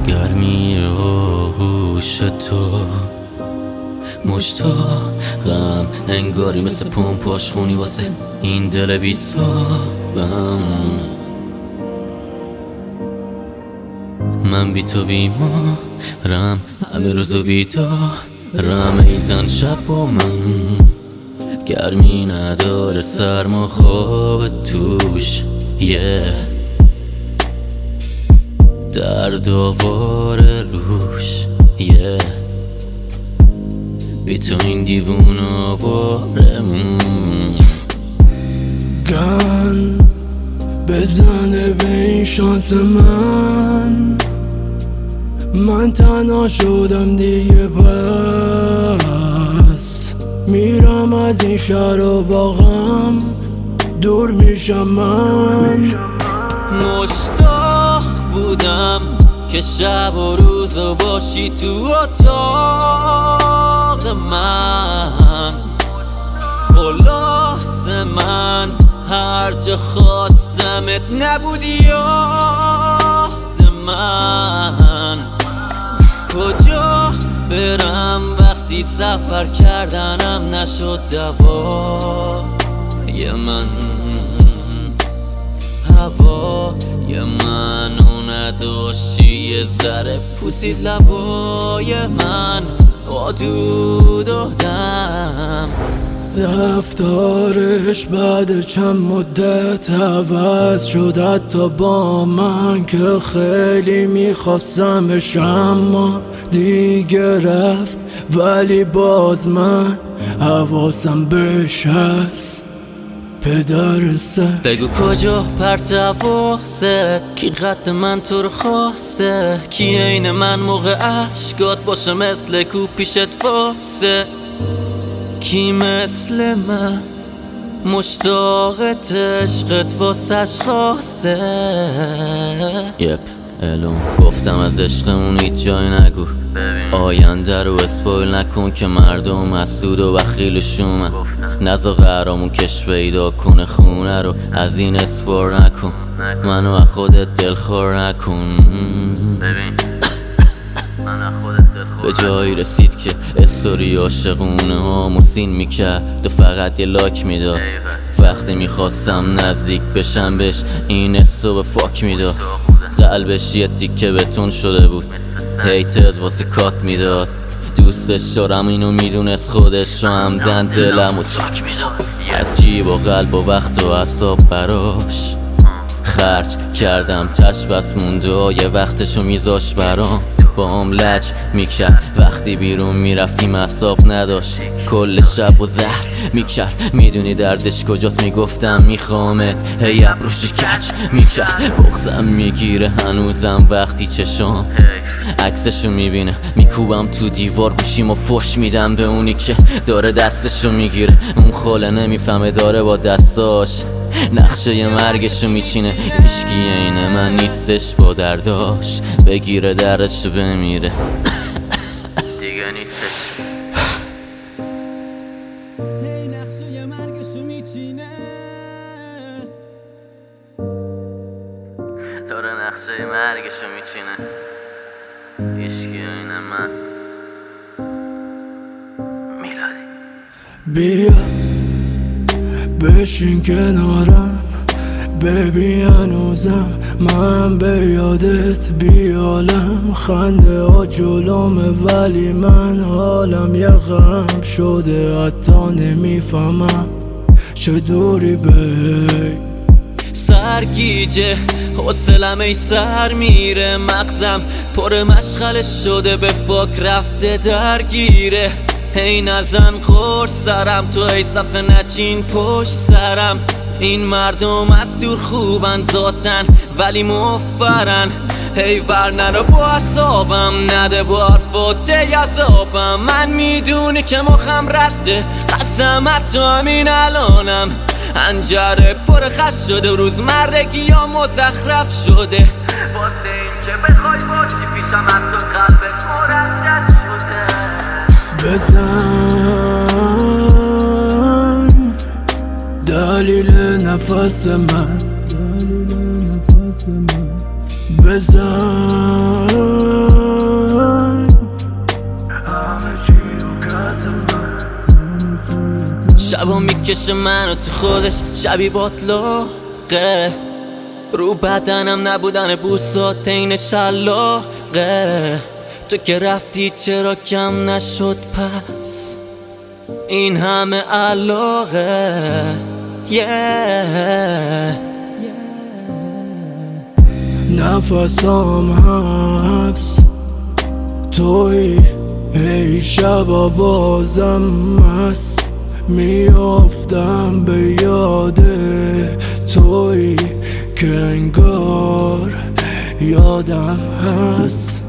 گرمی آغوش تو مشتاقم، انگاری مثل پمپ آشخونی واسه این دل بی‌صابم. من بی تو بیمارم، همه روزو بیدارم، ایزن شب با من گرمی نداره، سرما خواب توش درد آواره روش بی تو این دیوون آواره. گن بزنه به این شانس من تنها شدم دیگه، پس میرم از این شهر و باغم دور میشم. من مشتاق بودم که شب و روزو باشی تو اتاق من، خلاص من هر جا خواستمت نبودی یاد من. کجا برم وقتی سفر کردنم نشد دوای من، هوای منو نداشتی، یه ذره پوسید لبای من، آدو دادم. رفتارش بعد چند مدت عوض شد، حتی با من که خیلی میخواستمش، اما دیگه رفت، ولی باز من حواسم بهش هست. پدر سر بگو کجا پرتوازت، کی قد من تو رو خواسته، کی عین من موقع عشقات باشه مثل کو پیشت واسه، کی مثل من مشتاقت عشقت واسش خاصه. الون گفتم از عشقمون هیچ جای نگو، آینده رو اسپویل نکن که مردم حسود و بخیلشون، نزا قرامون کش پیدا کنه، خونه رو از این اسپور نکن، منو از خودت دلخور نکن. به جایی رسید که استوری عاشقونه ها موسین میکرد و فقط یه لاک میداد، وقتی میخواستم نزدیک بشم بهش این حسو به فاک میداد، قلبش یه تیکه بتون شده بود، هیتت واسه کات میداد، دوستش دارم اینو میدونست، خودش رو همدن دلم و چاک میداد، از جیب و قلب و وقت و اعصاب براش خرج کردم، تش بس مونده و یه وقتشو میذاش برام، با هم لج میکرد وقتی بیرون میرفتیم، اعصاب نداشت، کل شب و زهر میکرد، میدونی دردش کجاست، میگفتم میخوامت، هی ابروش کج میکرد، بغزم میگیره هنوزم وقتی چشام عکسشو میبینه، میکوبم تو دیوار گوشیم و فش میدم به اونی که داره دستشو میگیره، اون خاله نمیفهمه داره با دستاش نقشه ی مرگشو میچینه، عشقی اینه من نیستش با درداش، بگیره دردشو بمیره دیگه نیستش. هی نقشه ی مرگشو میچینه، داره نقشه ی مرگشو میچینه، عشقی اینه من میلادی. بیا بشین کنارم، ببین هنوزم من به یادت بیالم، خنده ها جلومه ولی من حالم یه غم شده، حتی نمیفهمم چه دوری بی سرگیجه حوصلم ای سر میره، مغزم پر مشغله شده به فاک رفته درگیره، هی نزن قرص سرم تو ای صفحه نچین پشت سرم، این مردم از دور خوبن ذاتن ولی مفرن، هی ورنرو با اصابم نده با حرفات یزابم، من میدونی که مخم رده قسمت تو همین الانم، انجره پر خش شده روزمرگی ها مزخرف شده، واسه این که بخوای باشی پیشم از تو قلبت مردد شده. بزن دلیل نفس من، بزن همه چی رو کز من. شبا میکشه منو تو خودش، شبی باطلاقه رو بدنم نبودن بوسات این شلاقه. تو که رفتی چرا کم نشد پس این همه علاقه. نفسم حبس توی ای شبا بازم هست، میافتم به یاد توی که انگار یادم هست.